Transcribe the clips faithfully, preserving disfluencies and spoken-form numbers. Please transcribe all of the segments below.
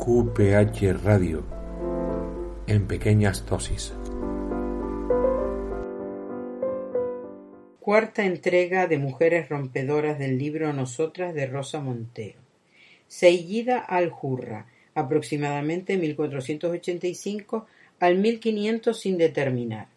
Q P H Radio, en pequeñas dosis. Cuarta entrega de Mujeres Rompedoras del libro Nosotras de Rosa Montero. Seyyida al-Hurra, aproximadamente mil cuatrocientos ochenta y cinco al mil quinientos sin determinar.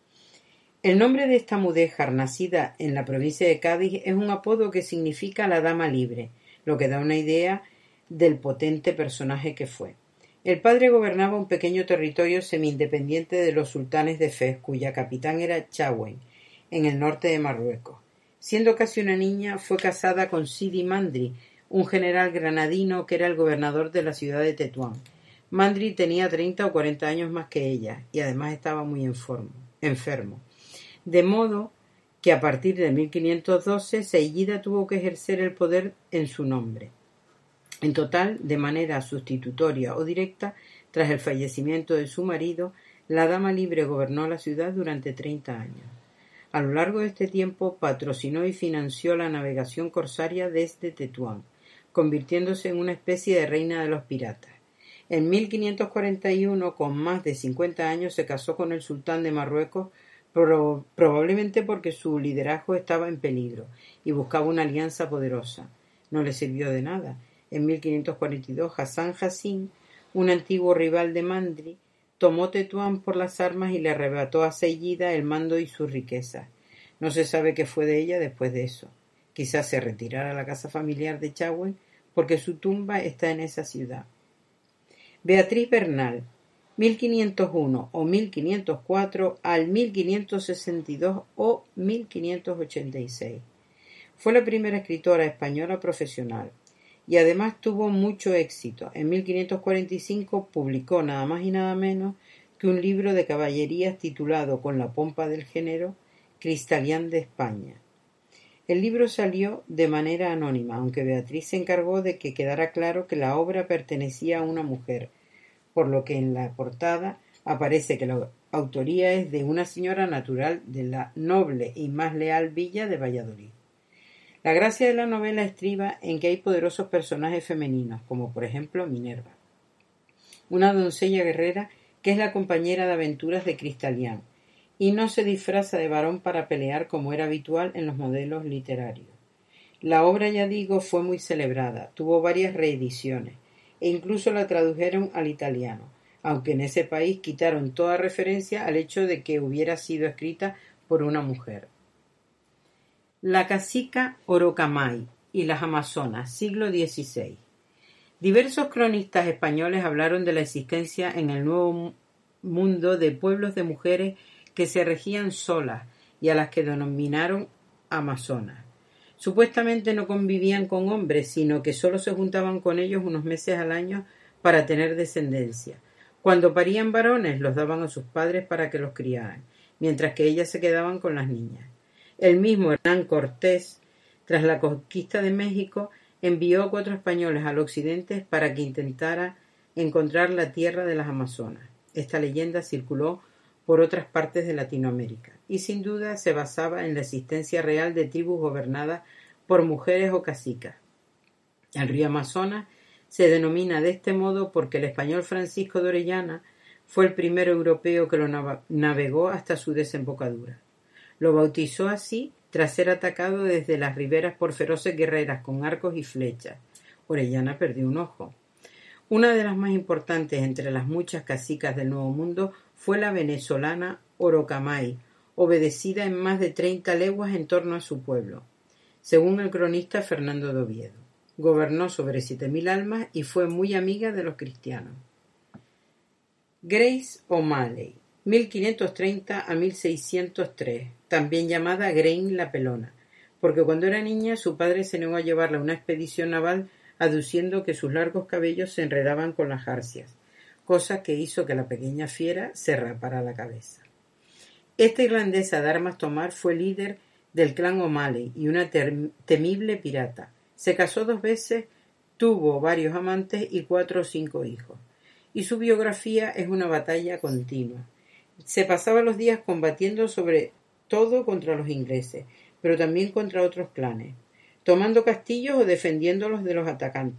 El nombre de esta mudéjar, nacida en la provincia de Cádiz, es un apodo que significa la dama libre, lo que da una idea del potente personaje que fue. El padre gobernaba un pequeño territorio semi-independiente de los sultanes de Fez, cuya capitán era Chawen, en el norte de Marruecos. Siendo casi una niña, fue casada con Sidi Mandri, un general granadino que era el gobernador de la ciudad de Tetuán. Mandri tenía treinta o cuarenta años más que ella, y además estaba muy enfermo. enfermo. De modo que a partir de mil quinientos doce, Seyyida tuvo que ejercer el poder en su nombre. En total, de manera sustitutoria o directa, tras el fallecimiento de su marido, la dama libre gobernó la ciudad durante treinta años. A lo largo de este tiempo patrocinó y financió la navegación corsaria desde Tetuán, convirtiéndose en una especie de reina de los piratas. En mil quinientos cuarenta y uno, con más de cincuenta años, se casó con el sultán de Marruecos, pro- probablemente porque su liderazgo estaba en peligro y buscaba una alianza poderosa. No le sirvió de nada. En mil quinientos cuarenta y dos, Hassan Hassin, un antiguo rival de Mandri, tomó Tetuán por las armas y le arrebató a Seyyida el mando y sus riquezas. No se sabe qué fue de ella después de eso. Quizás se retirara a la casa familiar de Chawen, porque su tumba está en esa ciudad. Beatriz Bernal, mil quinientos uno o mil quinientos cuatro al mil quinientos sesenta y dos o mil quinientos ochenta y seis. Fue la primera escritora española profesional y además tuvo mucho éxito. En mil quinientos cuarenta y cinco publicó nada más y nada menos que un libro de caballerías titulado, con la pompa del género, Cristalián de España. El libro salió de manera anónima, aunque Beatriz se encargó de que quedara claro que la obra pertenecía a una mujer, por lo que en la portada aparece que la autoría es de una señora natural de la noble y más leal villa de Valladolid. La gracia de la novela estriba en que hay poderosos personajes femeninos, como por ejemplo Minerva, una doncella guerrera que es la compañera de aventuras de Cristalián, y no se disfraza de varón para pelear como era habitual en los modelos literarios. La obra, ya digo, fue muy celebrada, tuvo varias reediciones, e incluso la tradujeron al italiano, aunque en ese país quitaron toda referencia al hecho de que hubiera sido escrita por una mujer. La cacica Orocamay y las Amazonas, siglo dieciséis. Diversos cronistas españoles hablaron de la existencia en el Nuevo Mundo de pueblos de mujeres que se regían solas y a las que denominaron amazonas. Supuestamente no convivían con hombres, sino que solo se juntaban con ellos unos meses al año para tener descendencia. Cuando parían varones, los daban a sus padres para que los criaran, mientras que ellas se quedaban con las niñas. El mismo Hernán Cortés, tras la conquista de México, envió a cuatro españoles al occidente para que intentara encontrar la tierra de las Amazonas. Esta leyenda circuló por otras partes de Latinoamérica y sin duda se basaba en la existencia real de tribus gobernadas por mujeres o cacicas. El río Amazonas se denomina de este modo porque el español Francisco de Orellana fue el primer europeo que lo navegó hasta su desembocadura. Lo bautizó así tras ser atacado desde las riberas por feroces guerreras con arcos y flechas. Orellana perdió un ojo. Una de las más importantes entre las muchas cacicas del Nuevo Mundo fue la venezolana Orocamay, obedecida en más de treinta leguas en torno a su pueblo, según el cronista Fernando de Oviedo. Gobernó sobre siete mil almas y fue muy amiga de los cristianos. Grace O'Malley, mil quinientos treinta a mil seiscientos tres, también llamada Grain la Pelona, porque cuando era niña su padre se negó a llevarla a una expedición naval aduciendo que sus largos cabellos se enredaban con las jarcias, cosa que hizo que la pequeña fiera se rapara la cabeza. Esta irlandesa de armas tomar fue líder del clan O'Malley y una tem- temible pirata. Se casó dos veces, tuvo varios amantes y cuatro o cinco hijos, y su biografía es una batalla continua. Se pasaba los días combatiendo sobre todo contra los ingleses, pero también contra otros clanes, tomando castillos o defendiéndolos de los atacantes.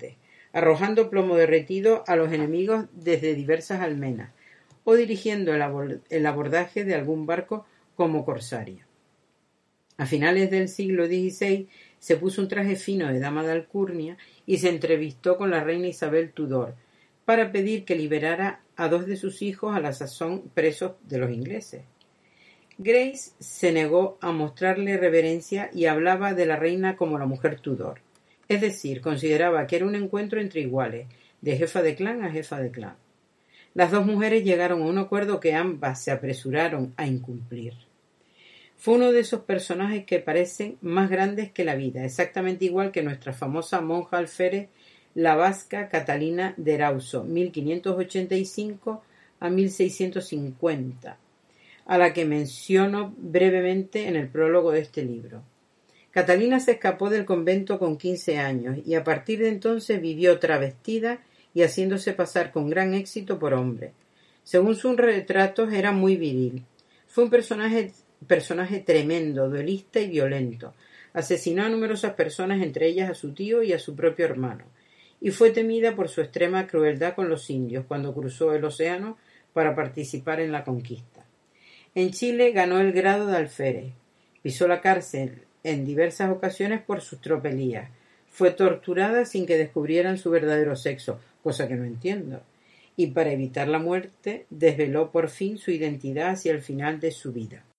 arrojando plomo derretido a los enemigos desde diversas almenas, o dirigiendo el, abord- el abordaje de algún barco como corsaria. A finales del siglo dieciséis se puso un traje fino de dama de alcurnia y se entrevistó con la reina Isabel Tudor para pedir que liberara a dos de sus hijos a la sazón presos de los ingleses. Grace se negó a mostrarle reverencia y hablaba de la reina como la mujer Tudor, es decir, consideraba que era un encuentro entre iguales, de jefa de clan a jefa de clan. Las dos mujeres llegaron a un acuerdo que ambas se apresuraron a incumplir. Fue uno de esos personajes que parecen más grandes que la vida, exactamente igual que nuestra famosa monja alférez, la vasca Catalina de Erauso, mil quinientos ochenta y cinco a mil seiscientos cincuenta, a la que menciono brevemente en el prólogo de este libro. Catalina se escapó del convento con quince años y a partir de entonces vivió travestida y haciéndose pasar con gran éxito por hombre. Según sus retratos era muy viril. Fue un personaje, personaje tremendo, duelista y violento. Asesinó a numerosas personas, entre ellas a su tío y a su propio hermano, y fue temida por su extrema crueldad con los indios cuando cruzó el océano para participar en la conquista. En Chile ganó el grado de alférez, pisó la cárcel en diversas ocasiones por sus tropelías, fue torturada sin que descubrieran su verdadero sexo, cosa que no entiendo, y para evitar la muerte desveló por fin su identidad hacia el final de su vida.